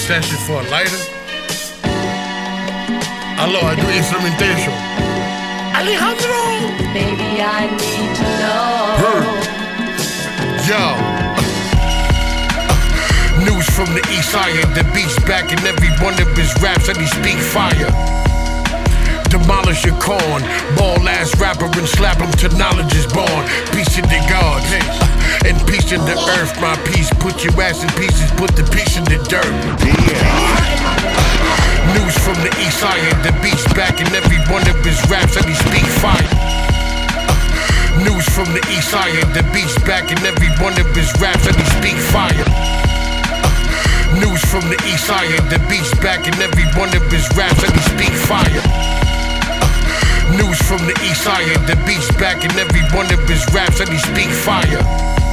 session for a lighter. Aló, I do instrumentation. Alejandro! Baby, I need to know. Yo. News from the east side. The beat's back in every one of his raps that he speak fire. Demolish your corn. Ball ass rapper and slap him till knowledge is born. Peace to the gods. And peace to the earth. My peace. Put your ass in pieces. Put the piece in the dirt. News from the east side. The beat's back in every one of his raps that he speak fire. News from the east side. The beat's back in every one of his raps that he speak fire. News from the east side. The beat's back in every one of his raps that he speak fire. News from the east side. The beat's back in every one of his raps that he speak fire.